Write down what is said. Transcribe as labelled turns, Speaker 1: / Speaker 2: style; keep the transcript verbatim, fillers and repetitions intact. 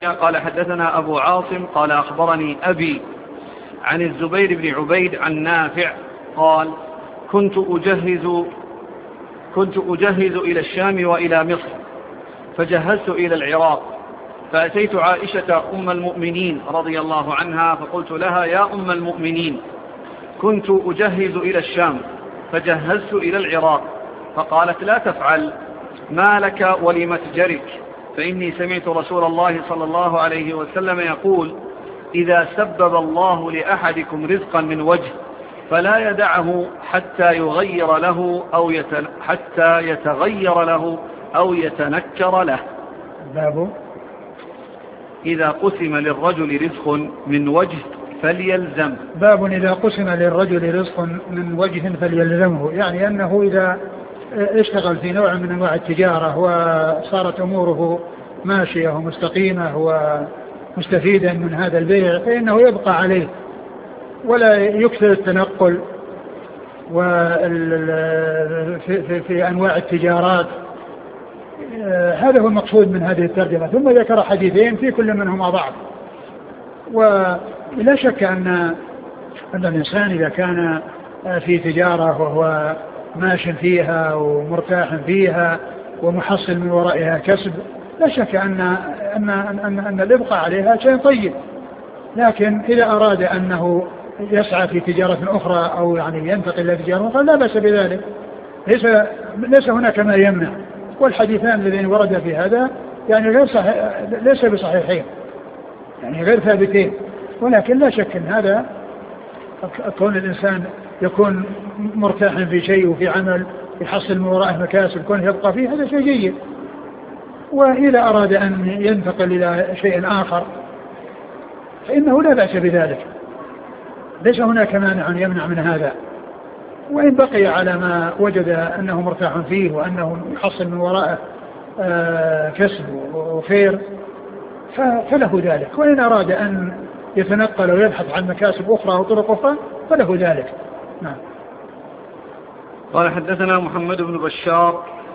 Speaker 1: قال حدثنا أبو عاصم قال أخبرني أبي عن الزبير بن عبيد عن نافع قال كنت أجهز كنت أجهز إلى الشام وإلى مصر فجهزت إلى العراق فأتيت عائشة أم المؤمنين رضي الله عنها فقلت لها يا أم المؤمنين كنت أجهز إلى الشام فجهزت إلى العراق فقالت لا تفعل ما لك ولمتجرك فإني سمعت رسول الله صلى الله عليه وسلم يقول إذا سبب الله لأحدكم رزقا من وجه فلا يدعه حتى يغير له أو يتن... حتى يتغير له أو يتنكر له.
Speaker 2: باب
Speaker 1: إذا قسم للرجل رزق من وجه فليلزم.
Speaker 2: باب إذا قسم للرجل رزق من وجه فليلزمه، يعني أنه إذا اشتغل في نوع من أنواع التجارة وصارت أموره ماشية ومستقيمة ومستفيدا من هذا البيع فإنه يبقى عليه ولا يكثر التنقل في, في أنواع التجارات. هذا هو المقصود من هذه الترجمة. ثم ذكر حديثين في كل منهما ضعف، ولا شك أن أن الإنسان إذا كان في تجارة وهو ماش فيها ومرتاح فيها ومحصل من ورائها كسب لا شك أن أن أن أن الإبقاء عليها شيء طيب، لكن إذا أراد أنه يسعى في تجارة أخرى أو يعني ينتقل إلى تجارة أخرى لا بأس بذلك، ليس ليس هناك ما يمنع. والحديثان الذين ورد في هذا يعني غير صحيح، ليس بصحيحين، يعني غير ثابتين، ولكن لا شك أن هذا كون الإنسان يكون مرتاح في شيء وفي عمل يحصل من ورائه مكاسب كون يبقى فيه هذا شيء جيد. وإذا أراد أن ينتقل إلى شيء آخر فإنه لا بأس بذلك، ليس هناك مانع يمنع من هذا. وإن بقي على ما وجد أنه مرتاح فيه وأنه يحصل من وراءه كسب وخير فله ذلك. وإن أراد أن يتنقل ويبحث عن مكاسب أخرى وطرق أخرى فله ذلك. نعم.
Speaker 1: قال حدثنا محمد بن بشار